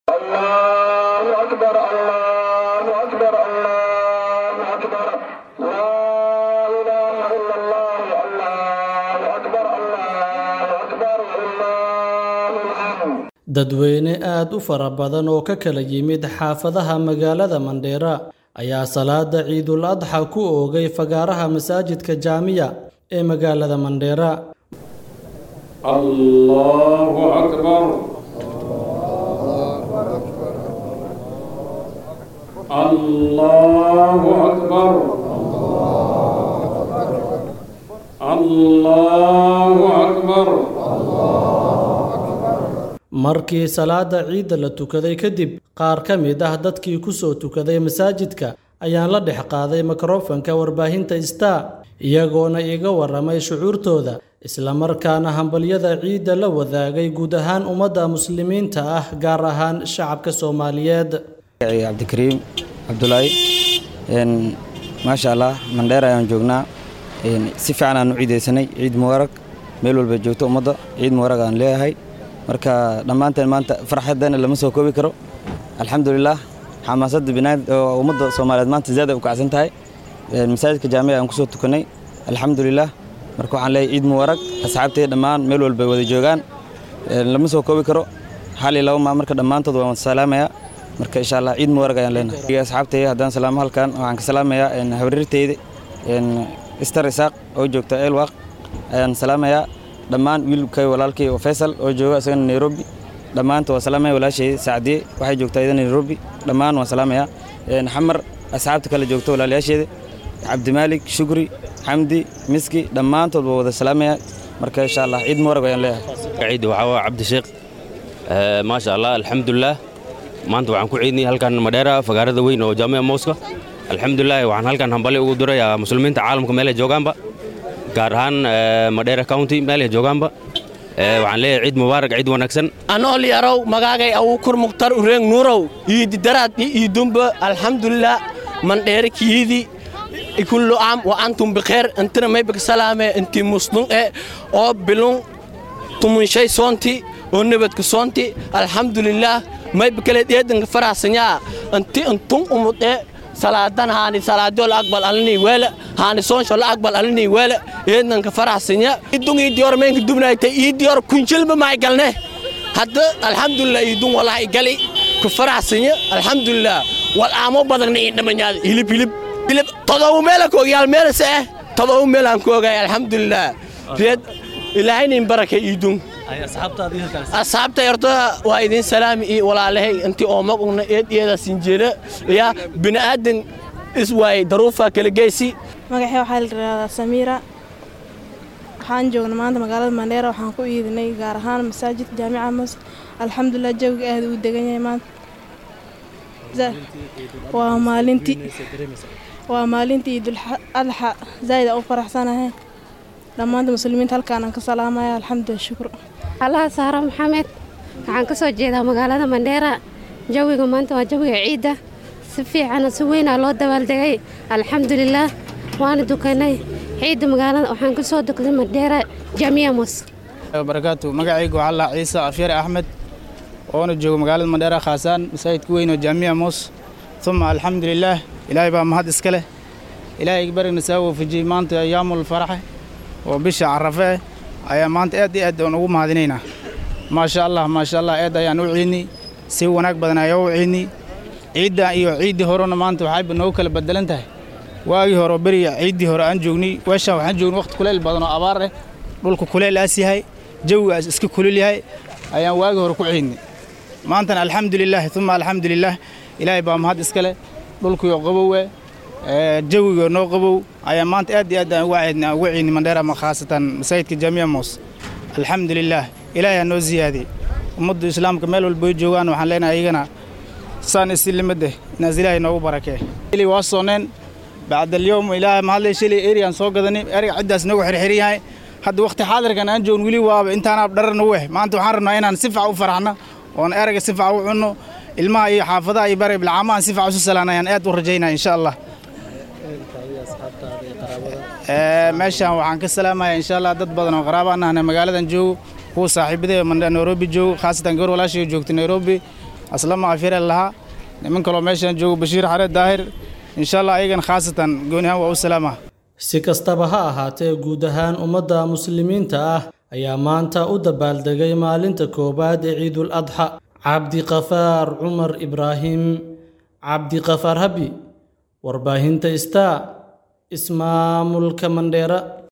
الله أكبر الله أكبر الله أكبر لا إله إلا الله الله أكبر الله أكبر والله الحمد. dadweyne aad u fara badan oo ka kala yimid xaafadaha magaalada Mandheera ayaa salaada Ciidul Adha ku oogay fagaaraha masaajidka Jaamiya ee magaalada Mandheera. Allahu Akbar. Allahu Akbar. Allahu Akbar. markii salaada ciid la tukaday kadib qaar ka mid ah dadkii ku soo tukaday masaajidka ayaan la dhex qaaday mikrofoonka warbaahinta Star iyagoona iga waramay shucuurtooda isla markaana hambaliyada ciid la wadaagay guud ahaan ummadda muslimiinta ah gaar ahaan shacabka Soomaaliyeed. Cabdikariim Abdullaahi ma sha Allah Mandheera ayaan joognaa si fiican aan u ciideysanay ciid mubarak meel walba joogto ummadda ciid mubarak aan leeyahay marka dhamaanteen maanta farxadana lama soo koobi karo alxamdulillah xamaasadda binaad ummadda Soomaaliyeed maanta zaad ay u kacsan tahay masaajidka Jaamiya aan ku soo tukanay alxamdulillah marka waxaan leeyahay ciid mubarak asxaabtay dhamaan meel walba wada joogaan lama soo koobi karo hal iyo laba marka dhamaantood waan salaamayaa marka insha Allah ciid mubarak ayaan leenahay asxaabtay haddaan salaamo halkan waxaan ka salaamayaa hawrirtayda Istar Isaaq oo joogta Elwaq ayaan salaamayaa dhamaan wiilkay walaalkay Faisal oo jooga asagana Nairobi dhamaantood waan salaamayaa walaashay Saacdiye waxay joogtaa iyada Nairobi dhamaan waan salaamayaa Xamar asxaabta kala joogto walaalayaasheeda Cabdi Malik Shukri Hamdi Miski dhamaantood wada salaamayaa marka insha Allah ciid mubarak ayaan leeyahay ciid waxa Cabdi Sheekh ma sha Allah alxamdulillah maanta waxaan ku ciidnay halkan Mandheera fagaarada weyn oo Jaamiya Mosque alxamdulillah waxaan halkan hambali ugu dirayaa muslimiinta caalamka meel ay joogaanba gaar ahaan Mandheera County meel ay joogaanba waxaan leeyahay ciid mubarak ciid wanaagsan anoo liyarow magaagay awu kur muqtar ureen nuurow ciid daraad iyo dumba alxamdulillah Mandheera kiidi kullu aam wa antum bikhair antana may bik salaame inti muslim oo bilun tumun shay soonti oo nabadka soonti alxamdulillah may bikale deedan faraasanya anti antum umude salaadan haani salaadol aqbal alni wala haani soonshol aqbal alni wala eedan ka faraasanya idungi diyor meen dubnaaytay diyor kunjilba ma galne hadda alxamdulillah idun wallahi gali ku faraasanya alxamdulillah wal aamo badagna indhamanyaad hilib todoba meel ko yaal meel see todoba meel aan ku ogaay alxamdulillah reed ilaahayna baraka idun asxaabta yarta waa idin salaami iyo walaalahay intii oo maguna eedeeda sinjeera ya bini aadan iswaay daruufa kala geysi magaxay waxa la yiraahdaa Samira waxaan joognaa maanta magaalada Mandheera waxaan ku iidinay gaar ahaan masaajidka Jaamica Mosque alxamdulillah jawiga aad u degan yahay maanta waa maalintii Ciidul Adha zaid u faraxsanahay dhammaan muslimiinta halkaan aan ka salaamaya alxamdulillah shukr Allah Sahra Maxamed waxaan ka soo jeedaa magaalada Mandheera jawiga maanta waa jawiga ciida si fiican si weyn loo dabaaldegay alxamdulillah waan dukanay ciida magaalada waxaan ka soo dukanay Mandheera Jaamiya Mosque barakaatu magacaygu Allah Ciise Afyar Ahmed oo joogo magaalada Mandheera khaasan masaajidka weyn oo Jaamiya Mosque thumma alxamdulillah ilaahay baa mahad iska leh ilaahay barina saawo fiji maanta ayaamul farah oo bisha Arafa ayaa maanta aad iyo aad ugu mahadinaynaa ma sha Allah aad ayaan u ciidnay si wanaag badan ayaan u ciidnay ciida iyo ciidii horena maanta waxay noo kala bedelan tahay waagi hore bariya ciidii hore aan joognay waxaan joognay waqti kuleel badan oo abaar ah dhulku kuleel aas yahay jawiga iska kuleel yahay ayaan waagi hore ku ciidnay maanta alxamdulillah thumma alxamdulillah ilaahay baa mahad iska leh dhulku iyo qabow jawiga noo qabow ayaa maanta aad iyo aad ugu ciidnay Mandheera ma khaasatan masaajidka Jaamiya Mosque alxamdulillah ilaahay noo ziyaadiyay ummadda islaamka meel walba joogaan waxaan leenahay ayagana saan islimada inaas ilaahay noogu barakee ilaa waa sooneen bacda اليوم ilaahay ma hadlay shilay area soo gadanay area cidaas nagu xirxiriyahay hadda waqti xaadirkan aan joogno wili waa intaan ab dharna maanta waxaan rabnaa inaan si fiican u faraxno oo eraga si fiican u cunno ilmaha iyo xaafadaha iyo bari bilcaamaan si fiican u salaanayaan aad u rajaynaa insha Allah meeshaan waxaan ka salaamayaa insha Allah dad badan oo qaraabo ah magaalada joogo kuwa saaxiibada Nairobi joogo khaasatan gaar walaashay joogta Nairobi aslama afyare lahaa niman kaloo meeshaan joogo Bashiir Xare Daahir insha Allah ayagan khaasatan gooni ahaan waa u salaama si kastaba ha ahaatee guud ahaan ummadda muslimiinta ah ayaa maanta u dabaaldegay maalinta koobaad ee Ciidul Adha Cabdiqafaar Cumar Ibraahim Cabdiqafaar Habi warbaahinta Star ismaamulka Mandheera